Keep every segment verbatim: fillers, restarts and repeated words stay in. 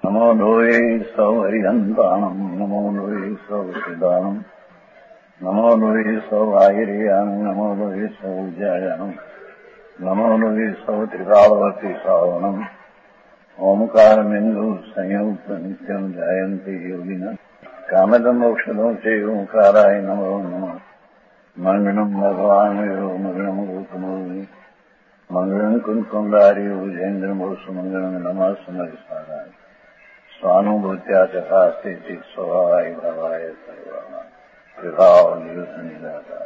नमो लोये सौहरिहन्ताणम् नमो लोये सौहृदानम् नमो लोये सौभागिर्यानम् नमो लोये सौज्यायानम् नमो लोये सौत्रिकालवर्ति सावनम् ओंकारमिन्दु संयुक्त नित्यम् जायन्ति योगिनः कामदम् औषधम् च ओंकाराय नमो नमः मंगलम् भगवान् यो मंगलम् गौतमोऽवि मंगलम् कुन्कुण्डारि भुजेन्द्रमो सुमङ्गलम् नमः सुमरिसाराय स्वानुभूत्या चकास्ते स्वभावाय भावाय सर्वाणां विभावनिदाता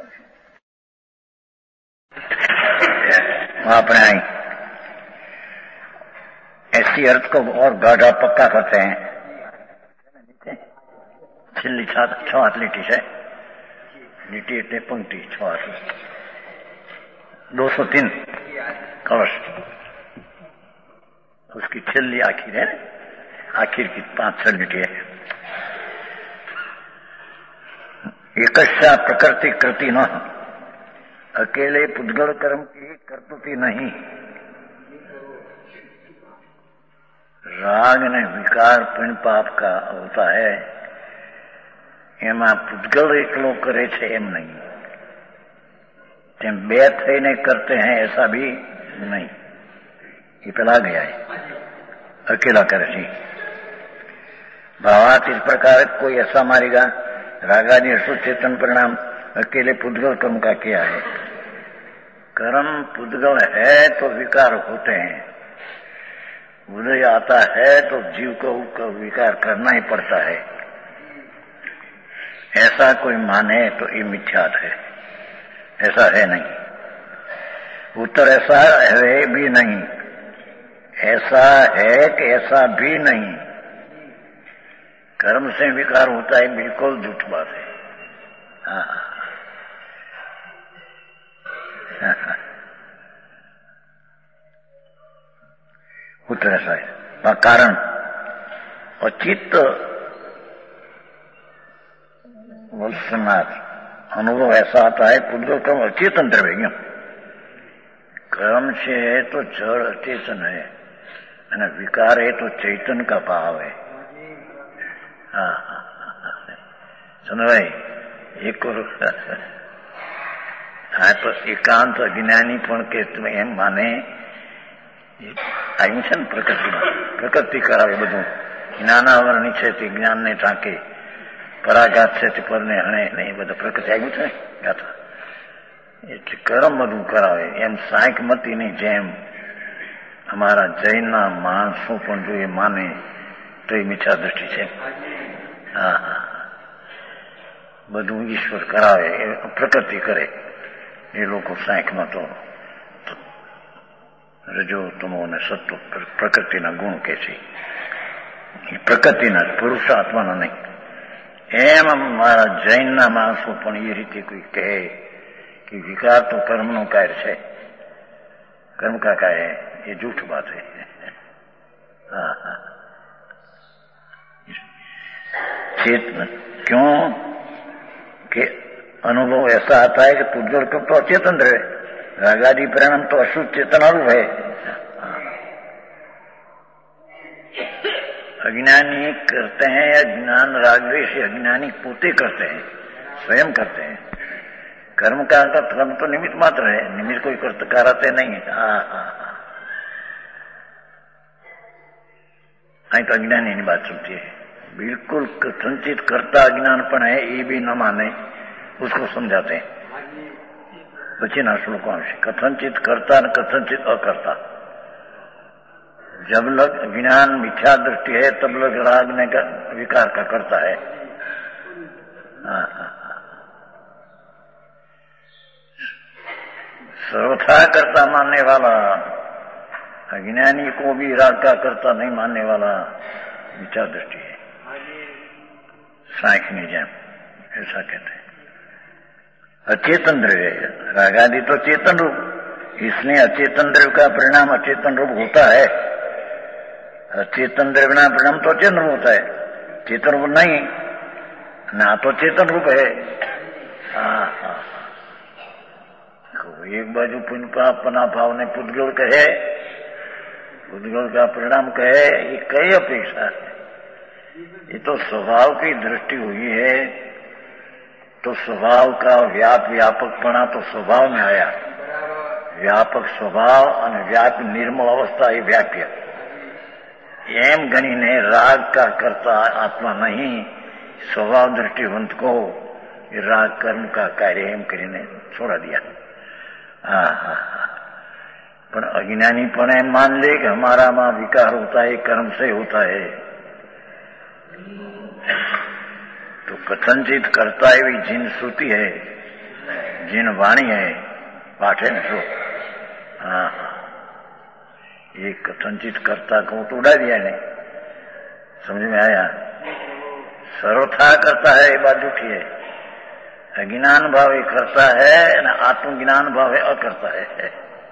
अपने ऐसी अर्थ को और गाढ़ा पक्का करते हैं। छिल्ली छ हाथ लीटी है लीटी एटे पंक्ति छ हाथ दो सौ तीन कलश उसकी छिल्ली आखिर है आखिर की पांच छह लीटी है। एकस्या प्रकृति कृति न अकेले पुद्गल कर्म की कर्तुति नहीं। राग ने विकार पिण पाप का होता है एमा पुद्गल एकलो करे छे एम नहीं तेम बे थईने करते हैं ऐसा भी नहीं। ये पहला गया है अकेला करे छे भावात इस प्रकार कोई ऐसा मारेगा रागादि अशुद्ध चेतन परिणाम अकेले पुद्गल कर्म का किया है। कर्म पुद्गल है तो विकार होते हैं। उदय आता है तो जीव को विकार करना ही पड़ता है। ऐसा कोई माने तो ये मिथ्यात है ऐसा है नहीं। उत्तर ऐसा है भी नहीं ऐसा है कि ऐसा भी नहीं। कर्म से विकार होता है बिल्कुल झूठ बात है। हाँ हाँ उत्तर ऐसा है कारण और चित्त अनुभव ऐसा आता है पुद्गल कर्म अचेतन द्रव्य कर्म से है तो जड़ अचेतन है और विकार है तो चैतन का भाव है। हाँ सुनो भाई एक और हाँ तो एकांत अज्ञानी पण के तुम्हें एम माने આવ્યું છે ને પ્રકૃતિમાં પ્રકૃતિ કરાવે બધું જ્ઞાનાવરણી છે તે જ્ઞાનને ટાંકે પરાઘાત છે તે પરને હણે ને એ બધું પ્રકૃતિ આવ્યું છે ને ગાથા એટલે કર્મ બધું કરાવે એમ સાંખ્યમતીની જેમ અમારા જૈનના માણસો પણ જો એ માને તો એ મિથ્યા દ્રષ્ટિ છે। હા હા બધું ઈશ્વર કરાવે એ પ્રકૃતિ કરે એ લોકો સાંખ્યમાં તો रजो तमो ने सत्व प्रकृति ना गुण के छे प्रकृति ना पुरुषात्मा ना नहीं। एम मारा जैन ना माणसों पण ये रीते कोई कहे कि विकार तो कर्म नो कार्य है कर्म का कार्य है ये झूठ बात है। हाँ हाँ चेतन क्यों कि अनुभव ऐसा आता है कि पुद्गल कर्म तो अचेतन रहे रागादि परिणाम तो अशुद्ध चेतना रूप है। अज्ञानी करते हैं या ज्ञान रागद्वेष अज्ञानी पोते करते हैं स्वयं करते हैं। कर्म का कर्म तो निमित्त मात्र है निमित्त कोई कराते नहीं है। हाँ हाँ हाँ आई तो अज्ञानी की बात सुनती है बिल्कुल संचित करता अज्ञानपण है ये भी न माने उसको समझाते हैं। પછી ના શ્લોકો આવશે કથનચિત કરતા અને કથનચિત અકર્તા। जब लग ज्ञान मिथ्या दृष्टि है तब लग राग ने का, विकार का करता है। हाँ हाँ सर्वथा करता मानने वाला अज्ञानी को भी राग का करता नहीं मानने वाला मिथ्या दृष्टि है सांख्य जैम ऐसा कहते हैं। अचेतन द्रव्य रागादि तो चेतन रूप इसलिए अचेतन द्रव्य का परिणाम अचेतन रूप होता है। अचेतन द्रव्य का परिणाम तो अचेतन रूप होता है चेतन रूप नहीं ना तो चेतन रूप है। हाँ हाँ एक बाजू पुण्य पापना भाव ने पुद्गल कहे पुद्गल का परिणाम कहे ये कई अपेक्षा है। ये तो स्वभाव की दृष्टि हुई है, तो स्वभाव का व्याप व्यापकपना तो स्वभाव में आया। व्यापक स्वभाव और व्याप निर्मल अवस्था ये व्याप्य एम गणीने राग का करता आत्मा नहीं, स्वभाव दृष्टिवंत को राग कर्म का कार्य एम કરીને छोड़ा दिया। हाँ हाँ हाँ, पर अज्ञानी पण एम मान ले कि हमारा मां विकार होता है, कर्म से होता है, तो कथनचित करता है जिन श्रुति है, जिन वाणी है, पाठ है न सो। हाँ हाँ, ये कथनचित करता को तो उड़ा दिया नहीं, समझ में आया? सर्वथा करता है ये बात झूठी है। अज्ञान भाव ये करता है न आत्मज्ञान भाव है अकर्ता है।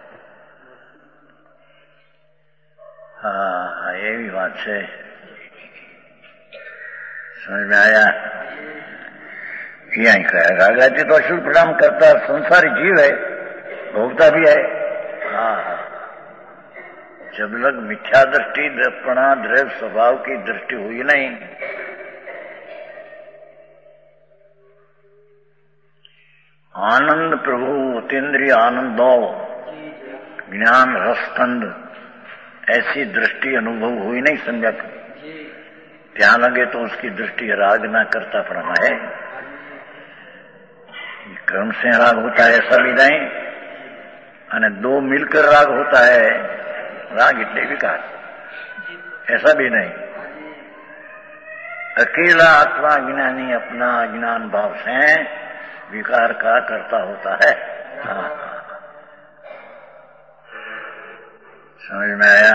हाँ, ये भी बात है, समझ में आया? यही कहे रागाती तो अशुद्ध प्रणाम करता संसारी जीव है, भोगता भी है। हाँ हाँ, जब लग मिथ्या दृष्टि दर्पणा द्रव्य स्वभाव की दृष्टि हुई नहीं, आनंद प्रभु अतीन्द्रिय आनंदो ज्ञान रसकंद ऐसी दृष्टि अनुभव हुई नहीं सम्यक, ત્યાં लगे तो उसकी दृष्टि राग ना करता प्रमा है। कर्म से राग होता है ऐसा भी नहीं, और दो मिलकर राग होता है, राग इतने विकार ऐसा भी नहीं। अकेला आत्मा ज्ञानी अपना अज्ञान भाव से विकार का करता होता है। हाँ, समझ में आया?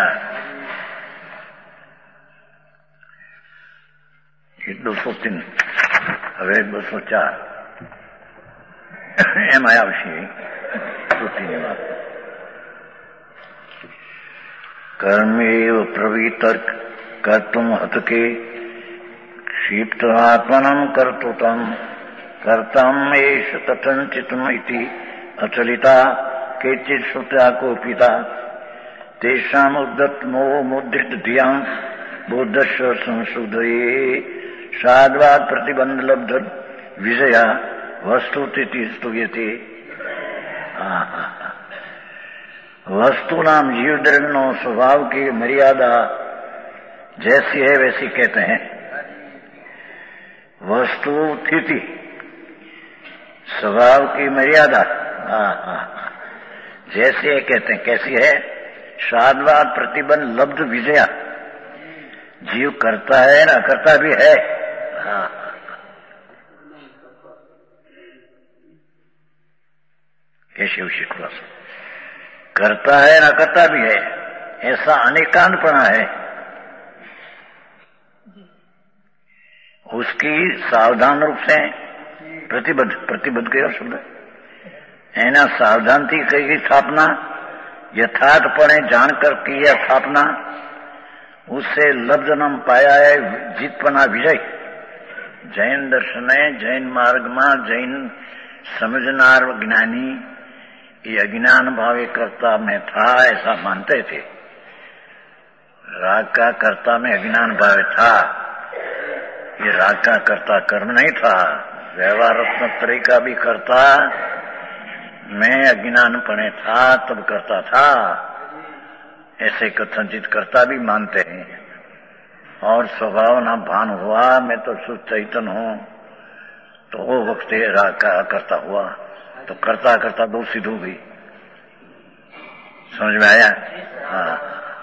दो सौ तीन હવે બસો ચાર એમાં આવશે શ્રુતિની વાત। कर्मेव प्रवृत्तर्क कर्तुम हतके क्षिप्त आत्मनं कर्तुतम कर्तम एष तथंचितम इति अचलिता केचित् श्रुत्या कोपिता तेषाम् उद्दत मोह मुद्रित धियां बुद्धस्य संशुद्धये साध्वात् प्रतिबंध लब्ध विजया वस्तुतिथि स्तूयते। वस्तु नाम जीव द्रव्य स्वभाव की मर्यादा जैसी है वैसी कहते हैं। वस्तु स्थिति स्वभाव की मर्यादा जैसी है कहते हैं। कैसी है? साध्वात् प्रतिबंध लब्ध विजया, जीव करता है ना करता भी है। हाँ, कैसे उसी खुलासा करता है ना करता भी है, ऐसा अनेकांतपना है। उसकी सावधान रूप से प्रतिबद्ध प्रतिबद्ध के शब्द एना सावधानती कई स्थापना यथार्थपणे जानकर की है स्थापना, उससे लब्ध नाम पाया है जीतपना विजय। जैन दर्शन है, जैन मार्ग में जैन समझनार ज्ञानी ये अज्ञान भावे कर्ता में था ऐसा मानते थे। राग का कर्ता में अज्ञान भाव था, ये राग का कर्ता कर्म नहीं था। व्यवहारात्मक तरीका भी करता मैं अज्ञान पणे था तब करता था, ऐसे कथनचित करता भी मानते हैं। और स्वभाव ना भान हुआ मैं तो शुद्ध चैतन्य हूं, तो वो वक्त राग का करता हुआ, तो करता करता दो सिद्ध हो गई। समझ में आया? हाँ,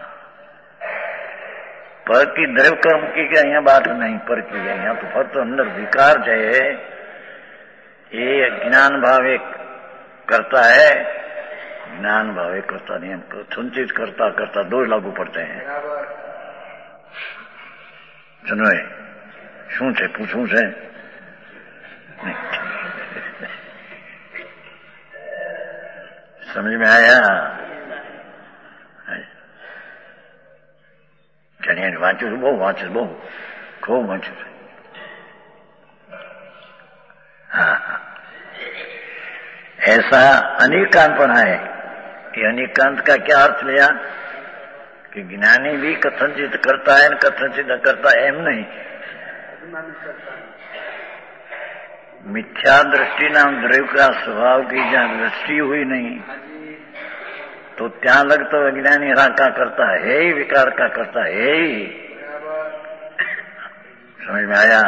पर की द्रव्य कर्म की क्या यहाँ बात नहीं, पर की है यहाँ तो फक्त अंदर विकार जो है ये ज्ञान भाव एक करता है, ज्ञान भाव एक करता नहीं। हम संचित करता करता दो लागू पड़ते हैं। चलो शू है पूछू है समझ में आया? जानिए वांचू बहु वांचू बहु खूब वांचू। हाँ, ऐसा अनेकांतपना है। ये अनेकांत का क्या अर्थ लिया कि ज्ञानी भी कथनचित करता है कथनचित न करता है, एम नहीं। मिथ्या दृष्टि नाम द्रव्य का स्वभाव की जहाँ दृष्टि हुई नहीं तो ત્યાં लग तो अज्ञानी राग का करता है ही, विकार का करता है ही। समझ में आया?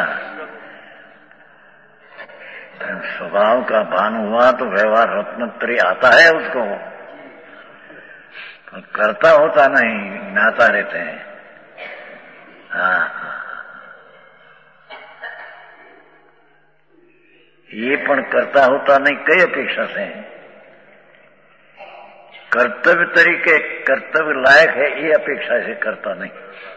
स्वभाव का भान हुआ तो व्यवहार रत्नत्रय आता है उसको, तो करता होता नहीं, ज्ञाता रहते हैं। हाँ, ये पण करता होता नहीं कई अपेक्षा से कर्तव्य तरीके कर्तव्य लायक है ये अपेक्षा से करता नहीं,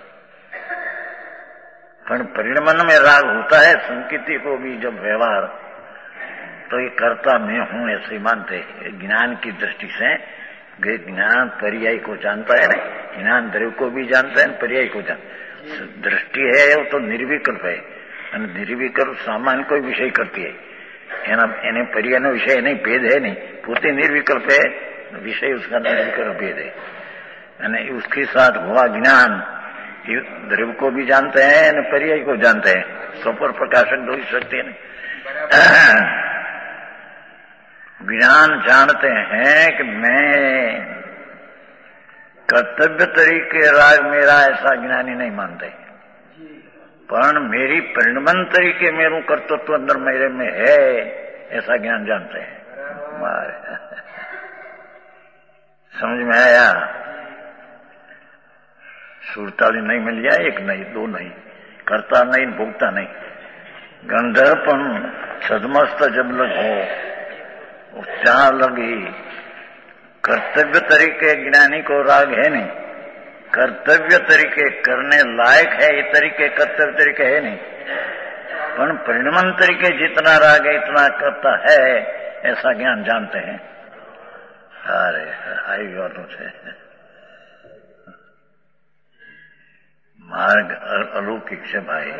पर परिणमन में राग होता है संकिति को भी जब व्यवहार, तो ये करता मैं हूं ऐसे मानते। ज्ञान की दृष्टि से ज्ञान पर्याय को जानता है ना, ज्ञान द्रव्य को भी जानता है, पर्याय को जानता। दृष्टि है वो तो निर्विकल्प है, निर्विकल्प सामान्य कोई विषय करती है, એને પર્યાયનો વિષય નહીં, ભેદ है नहीं, પોતે निर्विकल्प है, विषय उसका निर्विकल्प भेद है। यानी उसके साथ हुआ ज्ञान द्रव्य को भी जानते हैं और पर्याय को जानते हैं, स्वपर प्रकाशक दो ही सकते हैं। ज्ञान जानते हैं कि मैं कर्तव्य तरीके राग मेरा, ऐसा ज्ञानी नहीं मानते, पर मेरी परिणमन तरीके मेरू कर्तव्य तो अंदर मेरे में है ऐसा ज्ञान जानते हैं। समझ में आया? सुरताली नहीं मिल जाए, एक नहीं, दो नहीं, करता नहीं, भोगता नहीं। गंधर्पन छदमस्त जब लग हो ત્યાં लगी कर्तव्य तरीके ज्ञानी को राग है नहीं, कर्तव्य तरीके करने लायक है ये तरीके कर्तव्य तरीके है नहीं, पर परिणमन तरीके जितना राग है इतना करता है ऐसा ज्ञान जानते हैं। अरे आई वालों से मार्ग अलौकिक से भाई,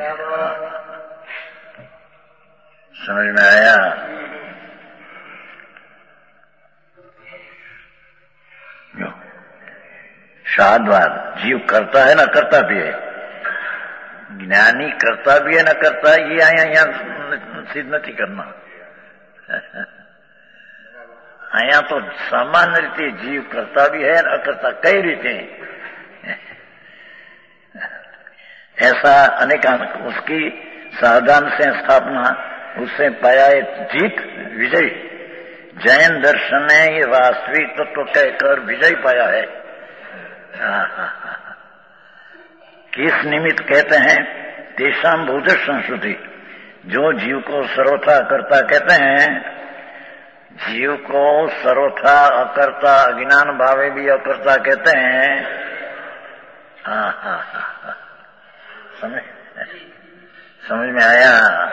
समझ में आया? शादवाद जीव करता है ना करता भी है, ज्ञानी करता भी है ना करता है, ये आया यहाँ सिद्ध नहीं करना। आया तो सामान्य रीते जीव करता भी है ना करता कई रीते, ऐसा अनेक उसकी साधन से स्थापना उससे पाया है जीत विजय। जैन दर्शन ने ये वास्तविक तत्व तो कहकर विजय पाया है। हाँ हाँ हाँ, किस निमित्त कहते हैं? तेषाम बोध संस्कृति, जो जीव को सर्वथा अकर्ता कहते हैं, जीव को सर्वथा अकर्ता अज्ञान भावे भी अकर्ता कहते हैं। हाँ हाँ हाँ, समझ समझ में आया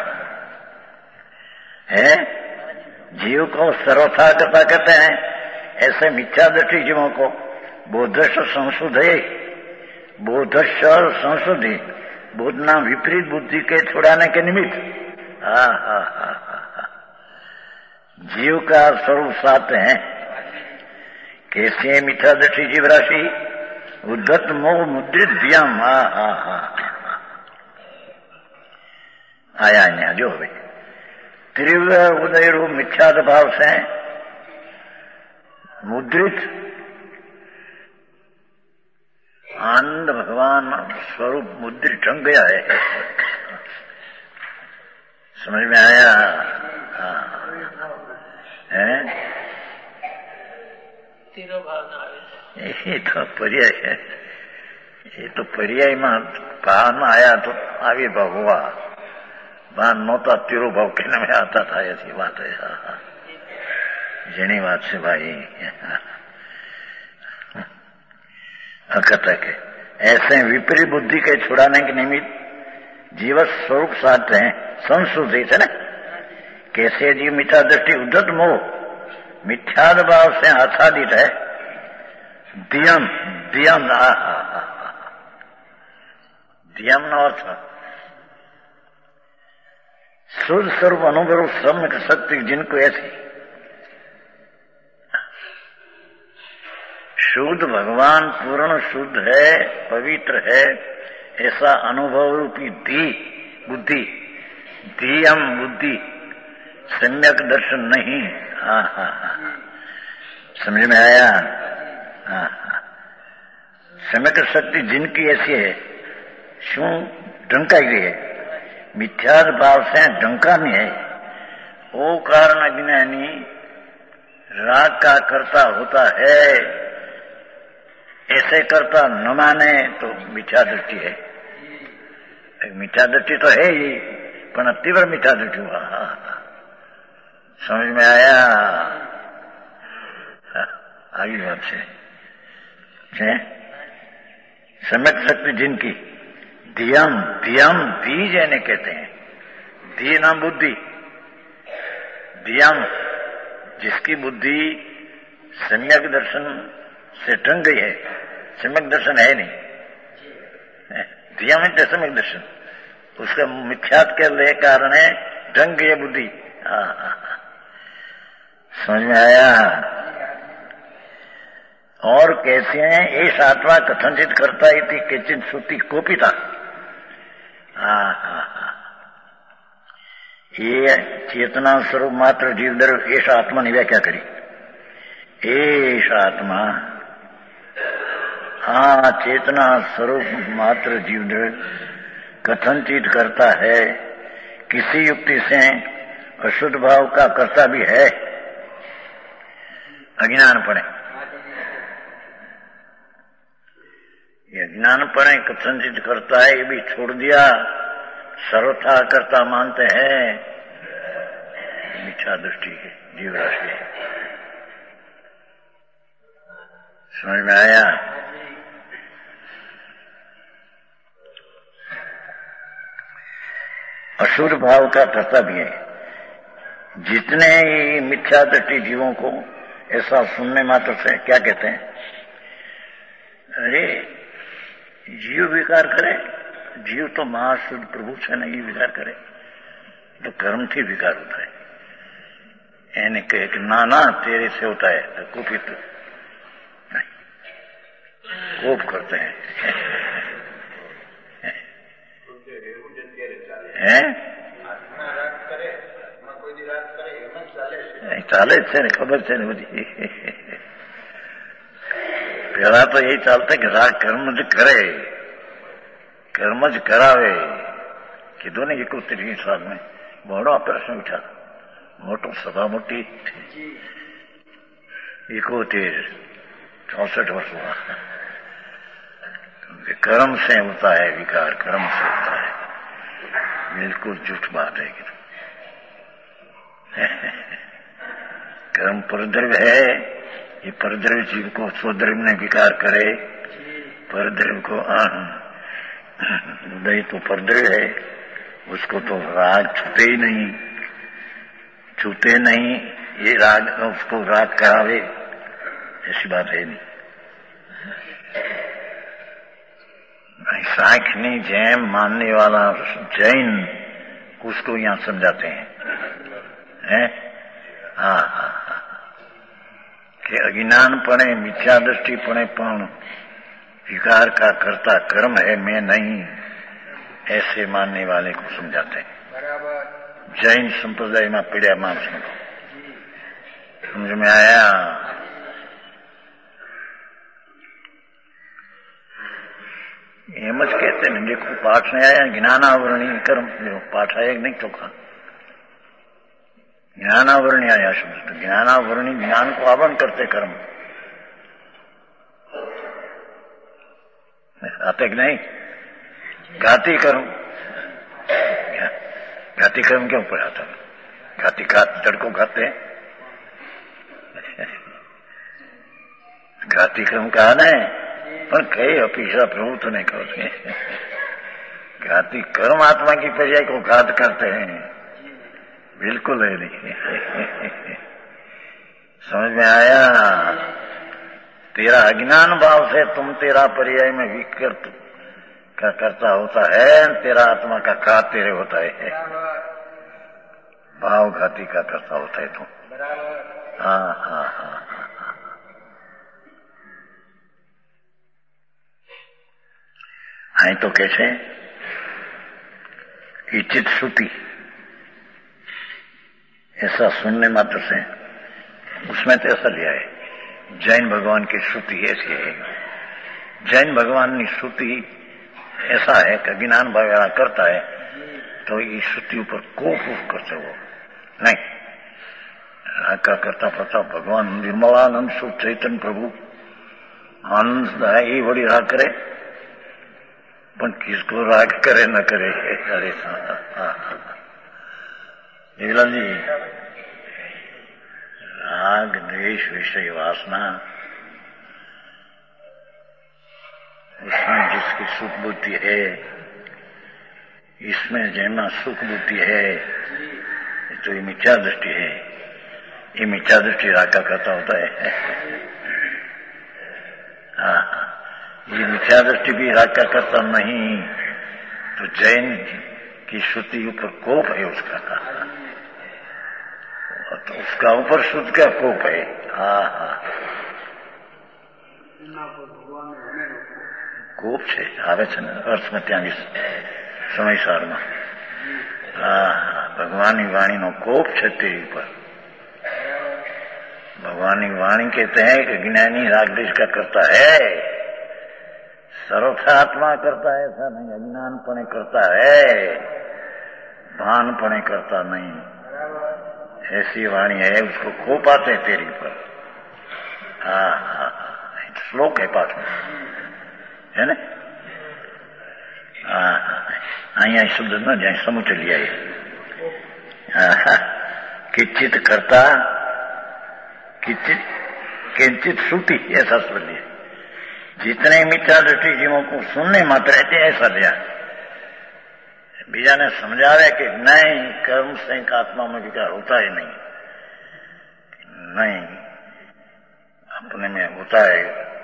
है? जीव को सर्वथा अकर्ता कहते हैं, ऐसे मिथ्या दृष्टि जीवों को बोधस्व संशोधे, बोधस्व संशोधि, बोधना विपरीत बुद्धि के छुड़ाने के निमित्त। हा हा हा हा, जीव का स्वरूप सात है। कैसे मिथ्या दृष्टि जीव राशि उद्धत मोह मुद्रित दियम। हा हा हा, आया यहाँ जो भाई तीव्र उदय रूप मिथ्या भाव से मुद्रित आनंद भगवान स्वरूप मुद्रित ढंग गया है। समझ में आया? है ये तो पर्याय है, ये तो पर्याय में भावना आया तो आविर्भाव हुआ, भान नौता तीरो भाव कहने में आता था, ऐसी बात है। जनी बात से भाई अकथक है। ऐसे विपरीत बुद्धि के छुड़ाने के निमित्त जीव स्वरूप साथ हैं संशोधित है ना। कैसे जीव मिथ्या दृष्टि उद्धत मोह मिथ्या भाव से आच्छादित है। दियम दियम आ दियम न अर्थ शुद्ध स्वरूप अनुभव सम्यक शक्ति जिनको ऐसी शुद्ध भगवान पूर्ण शुद्ध है, पवित्र है, ऐसा अनुभव रूपी दी बुद्धि, धियम बुद्धि, सम्यक दर्शन नहीं। हाँ हाँ हाँ, समझ में आया? हाँ हाँ, सम्यक शक्ति जिनकी ऐसी है, शू ढंकाई है, मिथ्या भाव से ढंका नहीं है, वो कारण अज्ञानी राग का करता होता है, ऐसे करता न माने तो मिथ्या दृष्टि है। मिथ्या दृष्टि तो है ही, पर तीव्र मिथ्या दृष्टि हुआ। समझ में आया? आगे बात से सम्यक शक्ति जिनकी, धियम धियम धी जैने कहते हैं, धी नाम बुद्धि, धियम जिसकी बुद्धि सम्यक दर्शन से ढंग गई है। सम्यक दर्शन है नहीं, धियम है सम्यक दर्शन, उसका मिथ्यात के लिए कारण है ढंग गई बुद्धि। हाँ हाँ, समझ में आया? और कैसे हैं? एष आत्मा कथनचित करता इति केचित श्रुति कोपिता। हाँ हाँ हाँ, ये चेतना स्वरूप मात्र जीवधर एष आत्मा ने व्याख्या करी। एष आत्मा, हाँ, चेतना स्वरूप मात्र जीवधर कथनचित करता है, किसी युक्ति से अशुद्ध भाव का करता भी है, अज्ञान पड़े। ये अज्ञान पड़े कथनचित करता है, ये भी छोड़ दिया, सर्वथा करता मानते हैं, मिथ्या दृष्टि है, जीव राशि है। समझ में आया? अशुद्ध भाव का करता भी है। जितने ही मिथ्या दृष्टि जीवों को ऐसा सुनने मात्र से क्या कहते हैं, अरे जीव विकार करे, जीव तो महाशुद्ध प्रभु से नहीं विकार करे, तो कर्म थी विकार होता है। यानी कहे कि ना ना तेरे से होता है, तो कुपित नहीं, कोप करते हैं, हैं? ચાલે જ છે ને, ખબર છે ને બધી. પેલા તો એ ચાલતા કે રાગ કર્મ જ કરે, કર્મ જ કરાવે. કીધું ને એકોતેરમી સાલ में બહોળો પ્રશ્ન ઉઠા, મોટો સભા મોટી, इकोतेर चौसठ वर्ष हुआ। कर्म से होता है विकार, कर्म से होता है, बिल्कुल झूठ बात है। कर्म परद्रव्य है, ये परद्रव्य जीव को स्वद्रव्य ने विकार करे, परद्रव्य को उदय तो परद्रव्य है, उसको तो राग छूते ही नहीं, छूते नहीं, ये राग उसको राग करावे, ऐसी बात है नहीं। सांख्य जैन मानने वाला जैन उसको यहां समझाते हैं, हैं? हाँ हाँ हाँ, कि अज्ञान पणे मिथ्या दृष्टि पणे पण विकार का करता कर्म है, मैं नहीं, ऐसे मानने वाले को समझाते हैं। जैन संप्रदाय में पीड़िया मानस को समझ में आया? एम ज कहते हैं, देखो पाठ नहीं आया, ज्ञानावरणी कर्म, पाठ आया नहीं चौखा, ज्ञानावरणी आया शब्द, तो ज्ञानावरणी ज्ञान को आवरण करते कर्म आते कि नहीं? घाती कर्म, घाती कर्म क्यों पड़ा था? घाती खात तड़को खाते, घाती कर्म कहा न, पर कई अपेक्षा प्रभु तो नहीं करते। घाती कर्म आत्मा की पर्याय को घात करते हैं, बिल्कुल है नहीं। समझ में आया? तेरा अज्ञान भाव से तुम तेरा पर्याय में विकृत का करता होता है, तेरा आत्मा का घात तेरे होता है, भाव घाती का करता होता है तुम। हाँ हाँ हाँ हाँ, हाँ तो कैसे? इचित श्रुति, ऐसा सुनने मात्र से, उसमें तो ऐसा लिया है जैन भगवान की श्रुति ऐसी है। जैन भगवान की श्रुति ऐसा है कि अज्ञान वगैरह करता है तो ये श्रुति ऊपर कोप करते वो नहीं। राग करता पड़ता भगवान निर्मलानंद शुभ चैतन्य प्रभु आनंद ये बड़ी राग करे, पर किसको राग करे न करे। अरे देवलाल जी, राग द्वेष विषय वासना, उसमें जिसकी सुख बुद्धि है, इसमें जैना सुख बुद्धि है, तो ये मिथ्या दृष्टि है। ये मिथ्या दृष्टि राग का करता होता है। हाँ, ये मिथ्या दृष्टि भी राग का करता नहीं, तो जैन की श्रुति ऊपर कोप है उसका, तो उसका ऊपर शुद्ध का कोप है। हाँ हाँ, कोप છે આવે છે ને અર્થમાં ત્યાં સમયસારમાં। હા હા, ભગવાનની વાણીનો કોપ છે તેરી ઉપર। भगवान की वाणी कहते हैं कि ज्ञानी राग द्वेष का करता है, सर्वथात्मा करता है ऐसा नहीं, अज्ञानपणे करता है, भानपणे करता नहीं। ऐसी वाणी है, उसको कोप आते हैं तेरी पर। हाँ हाँ, श्लोक है पाठ में है ना। हाँ हाँ, અહીંયા શબ્દ ન જાય, સમૂચે લઈ આવી। किंचित करता, किंचित किंचित श्रुति, ऐसा समझ लिया। जितने मिथ्या दृष्टि जीवों को सुनने मात्र रहते ऐसा लिया। बीजा ने समझा रहे कि नहीं, कर्म से आत्मा में विकार होता ही नहीं, नहीं अपने में होता है,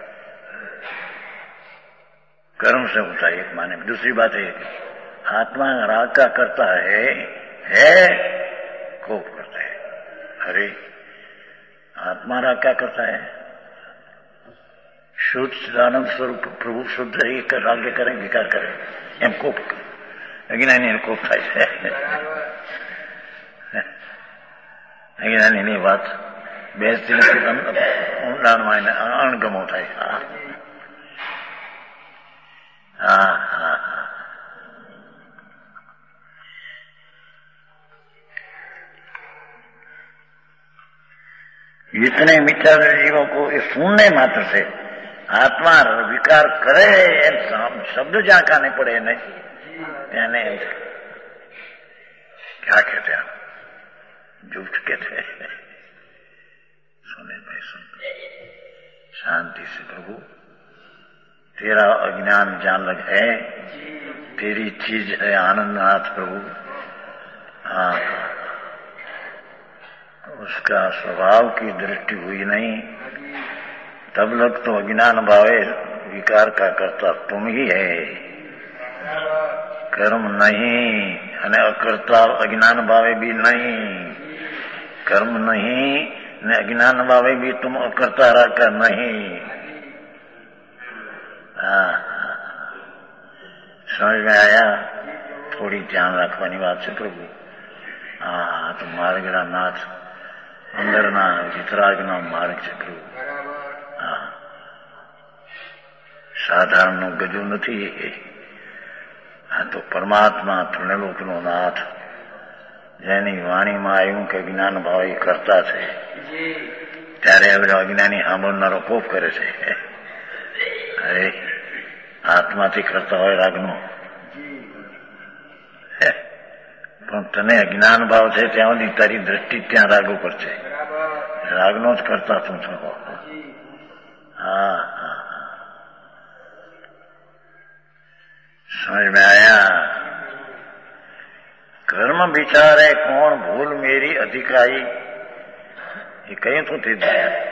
कर्म से होता है एक माने। दूसरी बात है आत्मा राग का करता है, है कोप करता है। अरे आत्मा राग क्या करता है? शुद्ध चिदानंद स्वरूप प्रभु शुद्ध रही कर राग करें, विकार करें, एम कोप अज्ञानी कोप થાય છે। અજ્ઞાનીની વાત બેસતી નથી, ઊંડાણમાં એને અણગમો થાય। હા હા હા, इतने मिथ्या जीवों को इस सुनने मात्र से आत्मा विकार करे, शब्द जाका नहीं पड़े नहीं, यानी क्या कहते हैं, झूठ कहते हैं। सुने भाई सुन, शांति से प्रभु तेरा अज्ञान जान लग है, तेरी चीज है आनंदनाथ प्रभु। हाँ, उसका स्वभाव की दृष्टि हुई नहीं, तब लग तो अज्ञान भावे विकार का करता तुम ही है, कर्म नहीं। અને અકર્તા અજ્ઞાન ભાવે भी नहीं, कर्म नहीं ने अज्ञान भावे भी तुम अकर्ता रखा नहीं। हाँ, समझ में आया? थोड़ी ध्यान रखवानी बात है प्रभु। हाँ, तो मार्गड़ा नाथ अंदरना वितरागना मार्ग છે પ્રભુ। હા, સાધારણનો ગજુ નથી, આ તો પરમાત્મા ત્રણલોકનો નાથ, જેની વાણીમાં આવ્યું કે જ્ઞાન ભાવ એ કરતા છે, ત્યારે હવે અજ્ઞાની સાંભળનારો કોપ કરે છે। અરે આત્માથી કરતા હોય રાગનો, પણ તને અજ્ઞાન ભાવ છે ત્યાં સુધી તારી દ્રષ્ટિ ત્યાં રાગો પર છે, રાગનો જ કરતા તું છો। हाँ हाँ, समझ में आया? कर्म विचारे कौन भूल मेरी अधिकाई, ये कहीं तो थे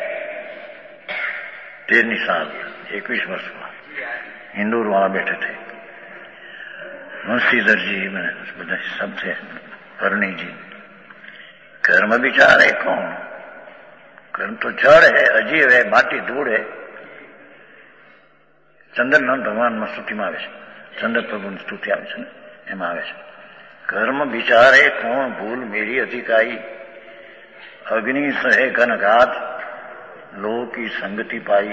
तेरहवीं साल इक्कीस वर्ष में हिंदूर वहां बैठे थे, मुंशीधर जी मैंने બધા सब थे, परणी जी। कर्म विचारे कौन, कर्म तो जड़ है, अजीव है, माटी धूड़ है। ચંદ્રનાથ ભગવાનમાં સ્તુતિમાં આવે છે, ચંદ્ર પ્રભુની સ્તુતિ આવે છે ને એમાં આવે છે कर्म विचारे कौन भूल मेरी अधिकाई, अग्नि सहे घनघात लोह की संगति पाई।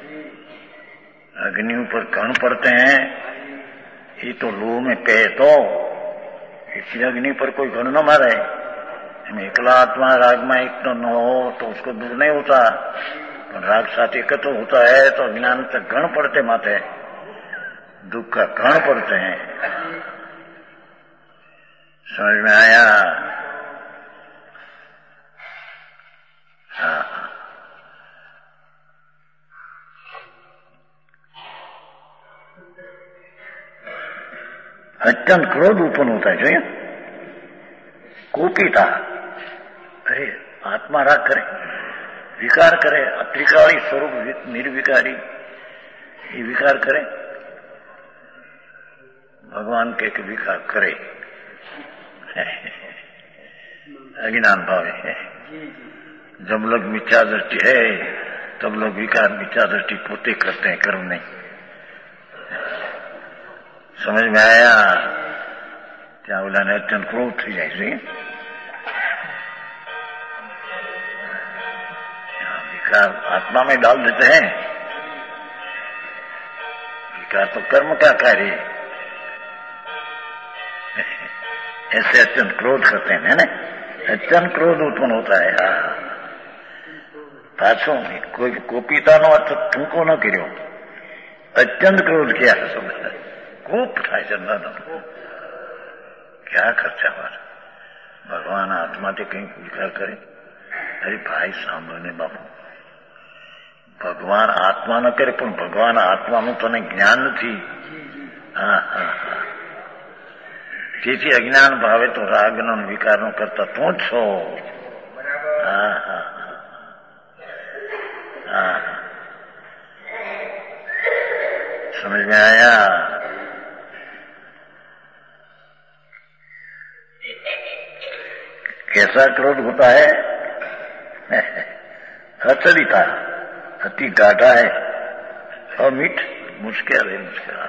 अग्नि ऊपर कण पड़ते हैं, ये तो लोह में पे तो इसी अग्नि पर कोई घण न मारे। एकला आत्मा राग में एक तो न हो तो उसको दुख नहीं होता, पर राग साथ एकत्र होता है तो अज्ञान तक घण पड़ते माथे, दुख का घण पड़ते हैं। समझ में आया? हाँ, अत्यंत क्रोध उत्पन्न होता है। जो कोपिता, अरे आत्मा राग करे, विकार करे, अत्रिकाली स्वरूप निर्विकारी, ये विकार करे, भगवान के विकार करे, अज्ञान भाव है। जब लोग मिथ्या दृष्टि है तब लोग विकार मिथ्या दृष्टि पोते करते हैं, कर्म नहीं। समझ में आया? क्या बोला ने अत्यंत क्रोध थी जाए, विकार आत्मा में डाल देते हैं। विकार तो कर्म का कार्य है, ऐसे अत्यंत क्रोध करते हैं ना, अत्यंत क्रोध उत्पन्न होता है। हाँ, पाछो कोई कोपिता नो अर्थ टूंको न कर्यो, अत्यंत क्रोध किया सब खूब થાય છે। क्या खर्चा मार भगवान आत्मा से कहीं विचार करे? अरे भाई सांभळ ने बापू, भगवान आत्मा न करे पण भगवान आत्मा नु तने ज्ञान નથી। हाँ हाँ हाँ, તેથી અજ્ઞાન ભાવે તો રાગનો વિકારનો કરતા તું જ છો। હા હા હા, समझ में आया? कैसा क्रोध होता है? अचलिता, अति गाढ़ा है, अमीठ, मुश्किल है, मुश्किल।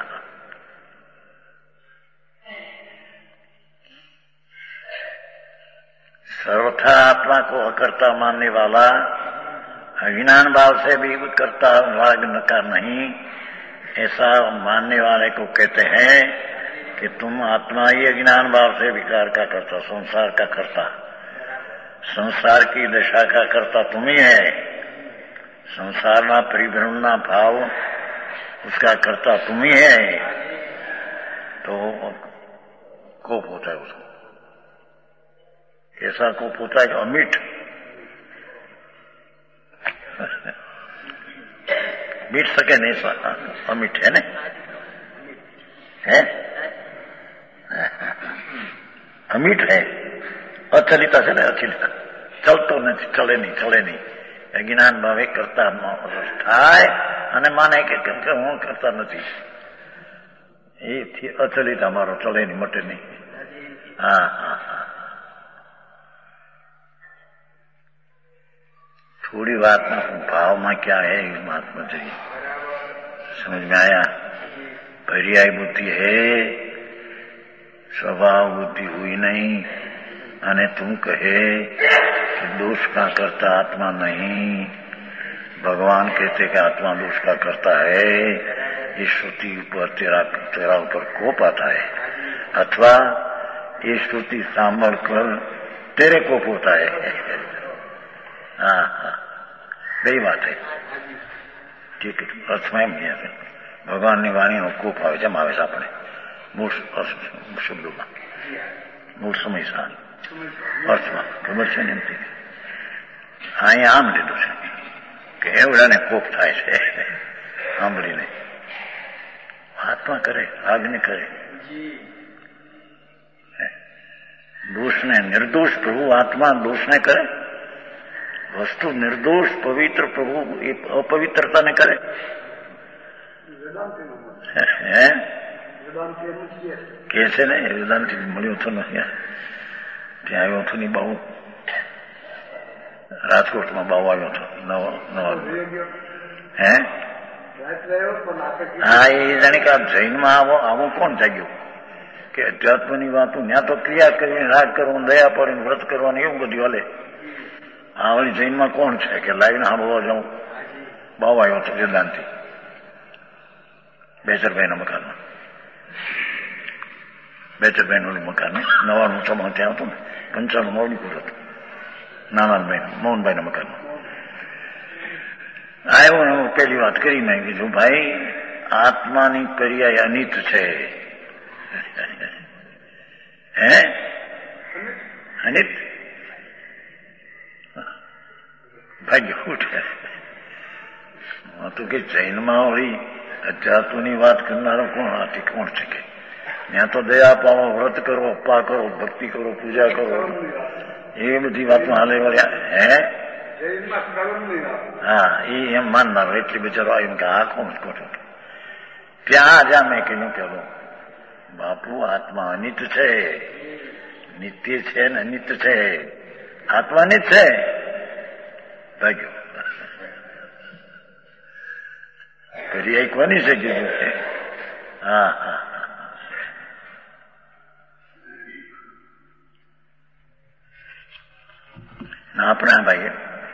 सर्वथा आत्मा को अकर्ता मानने वाला अज्ञान भाव से भी करता भाग का नहीं, ऐसा मानने वाले को कहते हैं कि तुम आत्मा ही अज्ञान भाव से विकार का करता, संसार का करता, संसार की दशा का करता तुम ही है, संसार ना परिभ्रमणा भाव उसका करता तुम ही है। तो कोप होता है उसको, ऐसा कोप होता है कि अमीठ मीठ सके नहीं, अमीठ है ना, है अमीठ है, अचलिता से ना, अचलिता चलतो नहीं, चले नहीं, चले नहीं। अज्ञान भावे करता થાય અને માને કે હું કરતા નથી, એ અચલિતા મારો ચલે નહીં, મટે નહીં। હા હા હા, थोड़ी बात में भाव में क्या है इस बात में चाहिए, समझ में आया? पर्याय बुद्धि है, स्वभाव बुद्धि हुई नहीं। अने तुम कहे कि दोष का करता आत्मा नहीं, भगवान कहते कि आत्मा दोष का करता है, ये श्रुति पर तेरा तेरा ऊपर कोप आता है, अथवा ये श्रुति सांभळ कर तेरे कोप होता है। हाँ हाँ, बड़ी बात है, ठीक है। अर्थમાં એમ નહીં આવે, ભગવાનની વાણીનો કોપ આવે, જેમ આવે છે આપણે મૂળ શબ્દોમાં, મૂળ સમય સાર અર્થમાં ખબર છે ને, એમથી અહીંયા આમ લીધું છે કે એવડાને કોપ થાય છે સાંભળીને, આત્મા કરે, આજ્ઞા કરે, दोषને निर्दोष प्रभु आत्मा दोषને કરે, वस्तु निर्दोष पवित्र प्रभु ये अपवित्रता ने करे। कैसे नहीं वेदांत મળ્યો હતો ને, ત્યાં આવ્યો હતો ની બાઉ, રાજકોટમાં બાઉ આવ્યો હતો નવો નવો, હે હા, એ જાણે કે જૈનમાં આવો આવું કોણ જાગ્યું કે અધ્યાત્મની વાતો ત્યાં તો ક્રિયા કરીને રાગ કરવું, દયા પડીને વ્રત કરવાનું એવું બધું હાલે. આ વળી જૈનમાં કોણ છે કે લાવીને સાંભળવા જાઉં? બહુ આવ્યો હતો વેદાંતિ બેચરભાઈના મકાનમાં. બેચરભાઈ નું મકાન નવાનું ચોમાં ત્યાં હતું ને, પંચાણું મોડીપુર હતું, નાનાભાઈ મોહનભાઈના મકાનમાં આવ્યો. પેલી વાત કરી મેં કીધું, ભાઈ આત્માની પર્યાય અનિત છે. હે અનિત ભાગ્ય ઉઠે તું કે જૈનમાં વળી અધ્યાત્મની વાત કરનારો કોણ હતી? કોણ છે કે ત્યાં તો દયા પાવો, વ્રત કરો, અપ્પા કરો, ભક્તિ કરો, પૂજા કરો, એ બધી વાતો હાલે વળ્યા. હે હા, એ એમ માનનારો એટલી બિચારો આવ્યું કે આ કોણ ખોટું. ત્યાં જ મેં કહ્યું કે બાપુ આત્મા અનિત છે, નિત્ય છે ને અનિત છે. આત્મા અનિત છે ભાગ્યો. પર્યાય કોની છે કીધું છે? હા હા આપણે ભાઈ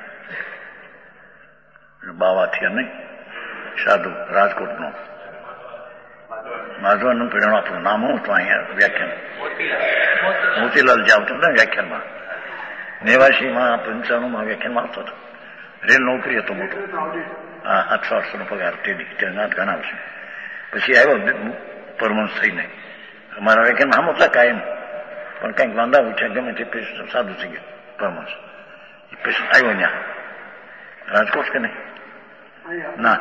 બાવા થયા નહીં, સાધુ રાજકોટનો માધવાનું પ્રેરણા આપણું નામ હું તો અહીંયા વ્યાખ્યાન મોતીલાલ જાવ તો ને વ્યાખ્યાનમાં નેવાસીમાં પંચાણુંમાં વ્યાખ્યાનમાં આવતો હતો. રેલ નોકરી હતો મોટો. હા, આઠસો આઠસો નો પગાર તેની તેના ઘણા છે. પછી આવ્યો પરમહંસ થઈને અમારા વ્યાખ્યાનમાં આમ હતા કાયમ, પણ કંઈક વાંધા ઉઠ્યા ગમે તે પછી સાદું થઈ ગયું પરમહંસ. પછી આવ્યો ત્યાં રાજકોટ કે નહીં? ના,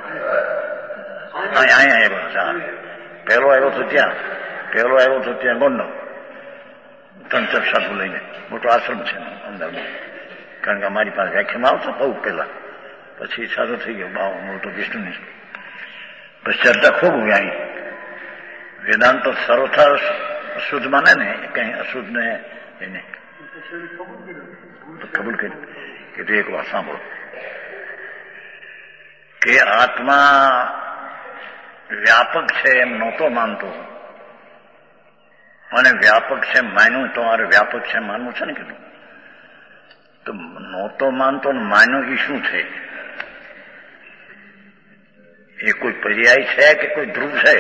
અહીંયા આવ્યો. પહેલો આવ્યો તો ત્યાં પહેલો આવ્યો તો ત્યાં ગોંડલ ત્રણ ચાર સાધુ લઈને મોટો આશ્રમ છે અમદાવાદમાં. કારણ કે અમારી પાસે વ્યાખ્યામાં આવતો બહુ પહેલા, પછી સાધુ થઈ ગયો બાવ મોટો વિષ્ણુની. પછી ચર્ચા ખૂબ હોય અહીં. વેદાંત તો સર્વથા અશુદ્ધ માને ને, કઈ અશુદ્ધ ને એને કબૂલ કર્યું કે એક વાર સાંભળો કે આત્મા વ્યાપક છે એમ નહોતો માનતો, અને વ્યાપક છે માન્યું તો મારે વ્યાપક છે માનવું છે ને કીધું. તો નહોતો માનતો ને માન્યું એ શું છે? એ કોઈ પર્યાય છે કે કોઈ ધ્રુવ છે?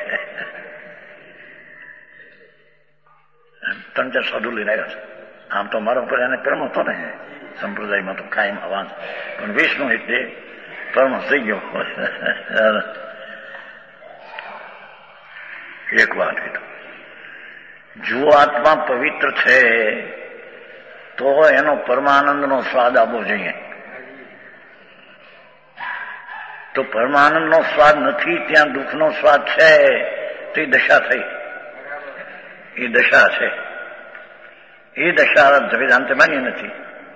ત્રણ ચાર સાધુ લઈને આવ્યા છે. આમ તો મારા ઉપર એને પ્રેમ હતો ને સંપ્રદાયમાં તો કાયમ અવાજ, પણ વિષ્ણુ એટલે પરમ થઈ ગયો. એક વાત કીધું, જો આત્મા પવિત્ર છે તો એનો પરમાનંદનો સ્વાદ આપવો જોઈએ. તો પરમાનંદનો સ્વાદ નથી, ત્યાં દુઃખનો સ્વાદ છે, તો એ દશા થઈ. એ દશા છે. એ દશા વેદાંતે માની નથી.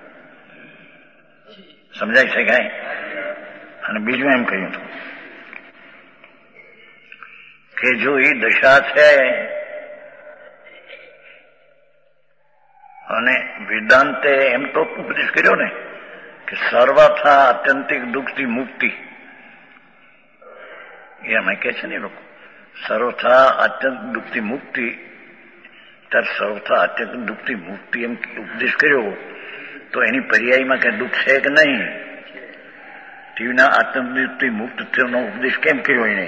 સમજાય છે કઈ? અને બીજું એમ કહ્યું હતું કે જો એ દશા છે અને વેદાંતે એમ તો ઉપદેશ કર્યો ને કે સર્વથા આત્યંતિક દુઃખથી મુક્તિ, એમ કહે છે ને લોકો સર્વથા આત્યંત દુઃખથી મુક્તિ. ત્યારે સર્વથા અત્યંત દુઃખથી મુક્તિ એમ ઉપદેશ કર્યો તો એની પર્યાયમાં કઈ દુઃખ છે કે નહીં? ટીવીના આત્યંત દુઃખથી મુક્ત થવાનો ઉપદેશ કેમ કર્યો એને?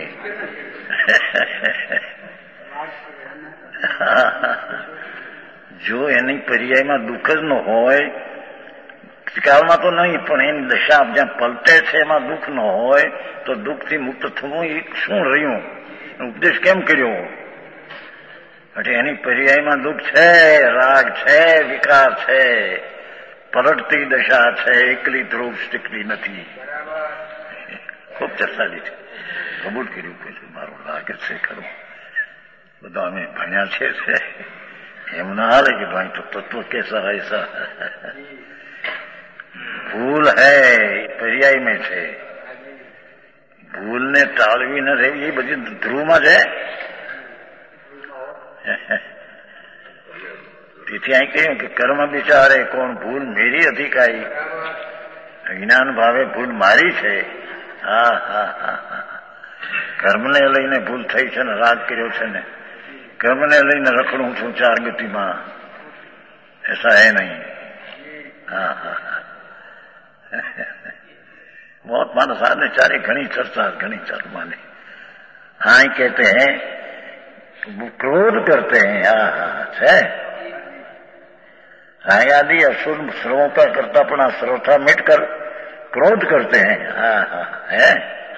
જો એની પર્યાયમાં દુઃખ જ ન હોય, કાળમાં તો નહીં, પણ એની દશા જ્યાં પલટે છે એમાં દુઃખ ન હોય તો દુઃખથી મુક્ત થવું એ શું રહ્યું? ઉપદેશ કેમ કર્યો? એટલે એની પર્યાયમાં દુઃખ છે, રાગ છે, વિકાર છે, પલટતી દશા છે, એકલી ધ્રુવ સ્ટીકલી નથી. ખૂબ ચર્ચા લીધી, કબૂલ કર્યું કે મારું લાગે છે ખરું, બધા અમે ભણ્યા છે. એમ ના હાલે કે ભાઈ તો તત્વ કેસા એસા ભૂલ હૈ પર્યાય મેં છે. ભૂલને ટાળવી ન રહેવી એ બધી ધ્રુવમાં છે. તેથી અહીં કહ્યું કે કર્મ વિચારે કોણ ભૂલ મેરી અધિકારી, જ્ઞાન ભાવે ભૂલ મારી છે. હા હા હા હા કર્મને લઈને ભૂલ થઈ છે ને રાગ કર્યો છે ને कर्म ने लईने रखड़ू छू चार गति में, ऐसा है नहीं। हाँ हाँ बहुत मानस आने चारे घनी चर्चा घनी चर्चा माने। हाँ कहते हैं वो क्रोध करते हैं। हाँ हाँ है राय आदि असुर सर्वों का कर्तापना सर्वथा मिटकर क्रोध करते हैं। हाँ हाँ है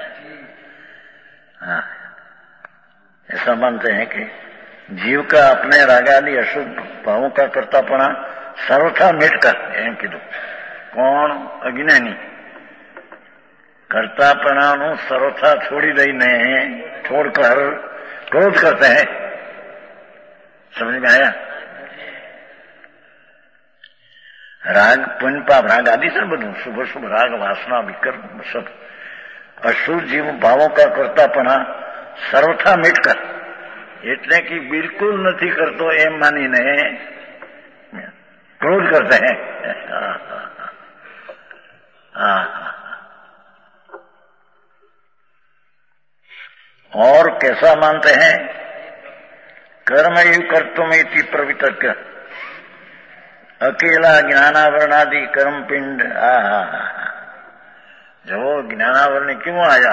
हाँ ऐसा मानते हैं कि जीव का अपने रागादि अशुद्ध भावों का कर्तापना सर्वथा मिटकर, एम कीधु कोण अज्ञानी कर्तापना नु सर्वथा छोड़ी दईने छोड़कर क्रोध करते हैं। समझ में आया? राग पुण्य पाप राग आदि से બધું શુભ શુભ રાગ વાસના વિકર્મ सब અશુદ્ધ જીવ ભાવોं का कर्तापना सर्वथा मिटकर, એટલે कि बिल्कुल નથી करतो એમ માનીને क्रोध करते हैं। और कैसा मानते हैं? कर्म यु कर्तुमिति प्रवितज्ञ अकेला ज्ञानावरणादि कर्म पिंड। जो ज्ञानावरण क्यों आया?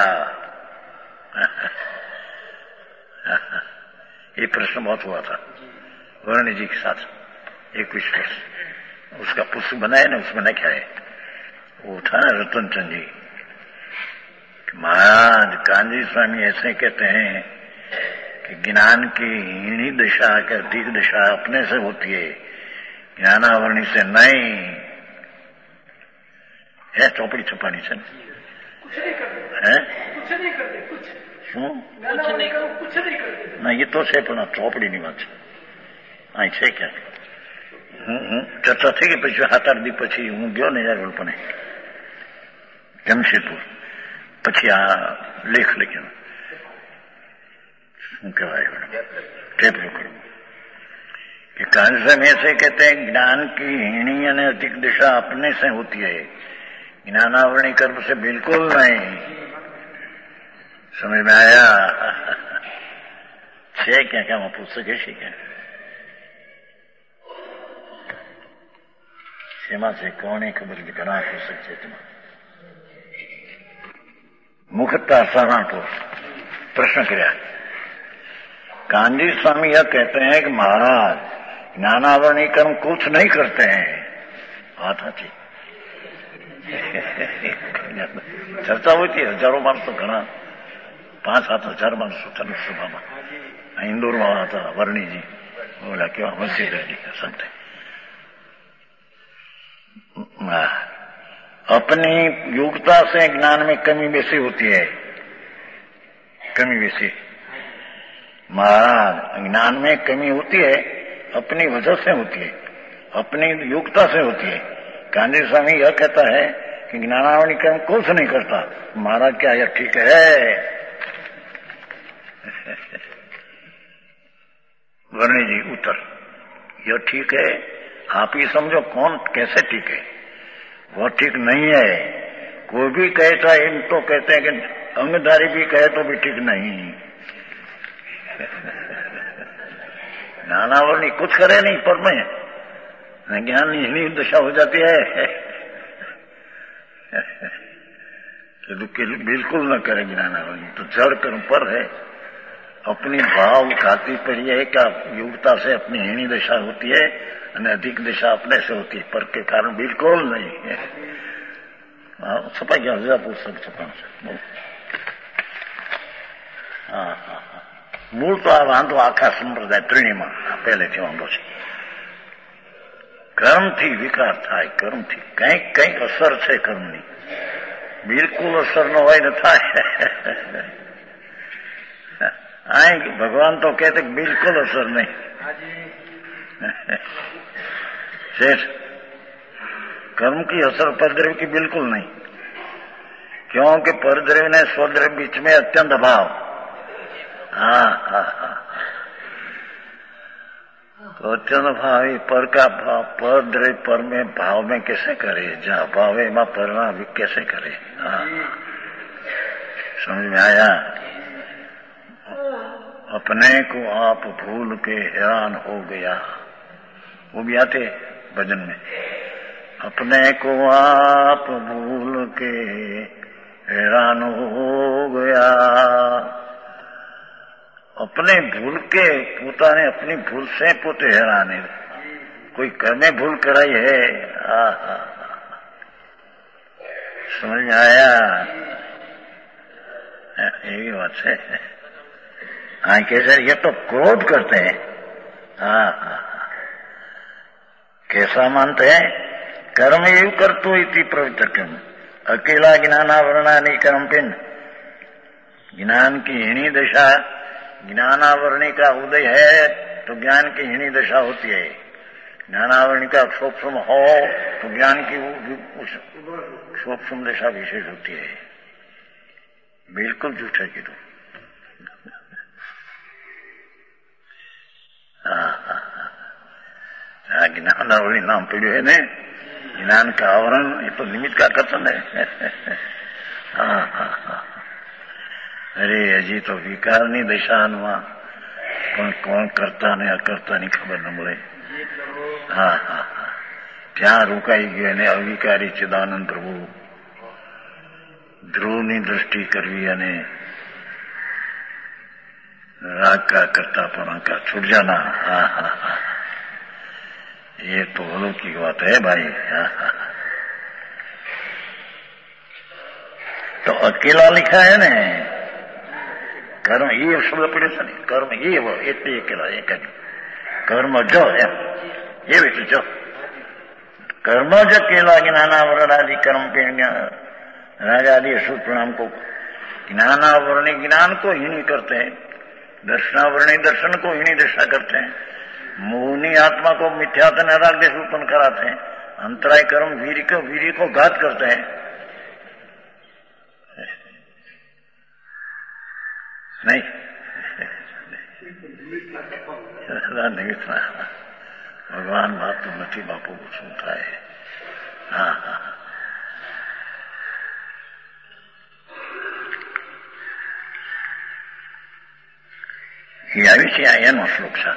ये प्रश्न बहुत हुआ था वर्णी जी के साथ एक विश्वास। उसका पुस्तक बनाया ना, उसमें क्या है वो था ना रतन चंद जी महाराज कांजी स्वामी ऐसे कहते हैं कि ज्ञान की हीणी दशा के अधिक दशा अपने से होती है, ज्ञानावरणी से नहीं है। चौपड़ी छपानी से है શું ના એ તો છે પણ ચોપડીની વાત છે। અહીં છે ક્યાંક હું હું ચર્ચા થઈ ગઈ પછી સાત આઠ દી પછી હું ગયો ને યાર પણ જમશેદપુર પછી આ લેખ લખ્યો શું કહેવાય ટેપ રોકડ कि कांसम ऐसे कहते हैं ज्ञान की हीणी और अधिक दिशा अपने से होती है, ज्ञानावरणी कर्म से बिल्कुल नहीं। समझ में आया? छे क्या क्या मैं पुस्तक है क्या सेमा से कोने खबर की घना पुस्तक है तुम मुखता सहारनपुर प्रश्न किया। कांजी स्वामी यह कहते हैं कि महाराज ज्ञानावरणी कर्म कुछ नहीं करते हैं। बात अच्छी चर्चा होती है हजारों मानस तो घना पांच सात हजार मानस सभा में इंदौर में था वर्णी जी बोला क्यों मस्जिद जी का संत अपनी योग्यता से ज्ञान में कमी बेसी होती है। कमी बेसी महाराज ज्ञान में कमी होती है अपनी वजह से होती है, अपनी योग्यता से होती है। गांधी स्वामी यह कहता है कि ज्ञानावरणी कर्म कुछ नहीं करता। महाराज क्या यह ठीक है? वर्णी जी उत्तर यह ठीक है। आप ही समझो कौन कैसे ठीक है? वह ठीक नहीं है। कोई भी कहता है इन तो कहते हैं कि अंगधारी भी कहे तो भी ठीक नहीं। ज्ञानावरणी कुछ करे नहीं पर में ज्ञान इतनी दशा हो जाती है कि बिल्कुल न करे ज्ञानावरणी तो जड़ कर्म पर है। अपनी भाव खाती पर यह है क्या योग्यता से अपनी हीणी दशा होती है और अधिक दशा अपने से होती है, पर के कारण बिल्कुल नहीं है। छपा गया हजार पुस्तक छपा हाँ हाँ हाँ मूल तो आ वांधो आखा संप्रदाय त्रिणीमा પહેલેથી વાંધો છે। કર્મથી વિકાર થાય, કર્મથી કંઈક કંઈક અસર છે કર્મની, બિલકુલ અસર ન હોય ને થાય। આ ભગવાન તો કહેતે બિલકુલ અસર નહીં। शेष कर्म की असर परद्रव्य की बिल्कुल नहीं, क्योंकि परद्रव्य ने स्वद्रव्य बीच में अत्यंत अभाव। हाँ हाँ हाँ तो अत्यंत भाव पर का भाव पर द्रव्य पर में भाव में कैसे करे, जहाँ भाव है वहां परना भी कैसे करे। हाँ समझ में आया? अपने को आप भूल के हैरान हो गया, वो भी आते भजन में। अपने को आप भूल के हैरान हो गया, अपने भूल के पोता ने अपनी भूल से पोते हैरान है। कोई कर्मे भूल कराई है, आहा समझ में आया? यही बात है। हाँ कैसे ये तो क्रोध करते हैं। हाँ हाँ कैसा मानते हैं? कर्म एव करतो इति प्रवचक्यम, अकेला ज्ञानावरणानि कर्म पिंड। ज्ञान की हीणी दशा, ज्ञानावरणी का उदय है तो ज्ञान की हीणी दशा होती है। ज्ञानावरणी का सूक्ष्म हो तो ज्ञान की सूक्ष्म दशा विशेष होती है। बिल्कुल झूठा की तो ज्ञानावरणी नाम पीड़ियो है ने, ज्ञान का आवरण ये तो निमित्त का कथन है। हाँ हाँ हाँ अरे हजी तो विकारनी दशाમાં પણ કોણ કરતા ને અકર્તાની ખબર ન મળે। હા હા હા ત્યાં રોકાઈ ગયો અને અવિકારી ચિદાનંદ પ્રભુ ધ્રુવની દ્રષ્ટિ કરવી અને राग का कर्तापना का छूट जाना। हाँ हाँ हाँ ये तो अलौकिक बात है भाई। हाँ हाँ तो अकेला लिखा है ने, कर्म ये शब्द पड़े था नहीं, कर्म ये वो इतने अकेला एक कर्म जो है ये भी जो कर्म जो अकेला ज्ञानावरण आदि कर्म पे राग आदि अशुभ प्रणाम को ज्ञानावरणी ज्ञान को हीनी करते हैं, दर्शनावरणी दर्शन को हीनी दशा करते हैं, मोहनी आत्मा को मिथ्यात्व राग देश उत्पन्न कराते हैं, अंतराय कर्म वीर को वीर को घात करते हैं। नहीं निमित्त भगवान बात तो નથી બાપુ શું થાય। હા હા ये आयुष्य એનો શ્લોક છે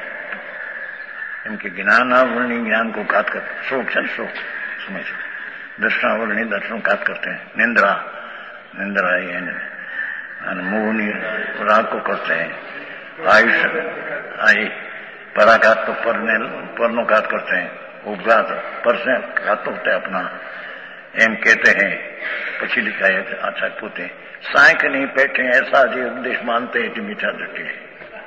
એમ કે જ્ઞાનાવરણી ज्ञान को घात कर श्लोक है श्लोक समझ। दर्शनावरणी दर्शन घात करते हैं, निंद्रा निंद्रा ये मोहनी राग को करते हैं, आयुष आई पराघात तो परने परनो घात करते हैं, उपघात पर से घात होता है अपना एम कहते हैं। पछी लिखा है अच्छा पोते सांख नहीं बैठे ऐसा जी उपदेश मानते हैं कि मीठा दृष्टि है।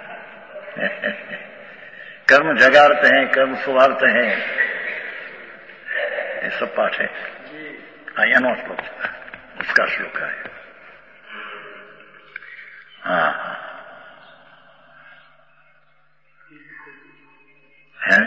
कर्म जगाड़ते हैं, कर्म सुधारते हैं, ये सब पाठ है। आयनो श्लोक उसका श्लोक है। हाँ है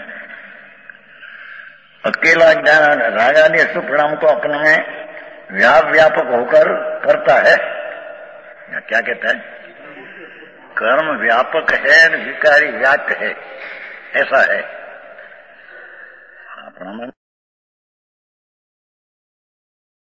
अकेला ज्ञान रागादि अशुभ प्रणाम को अपने में व्याप व्यापक होकर करता है। या क्या कहता है? कर्म व्यापक है, विकारी व्याप्त है, ऐसा है। अपना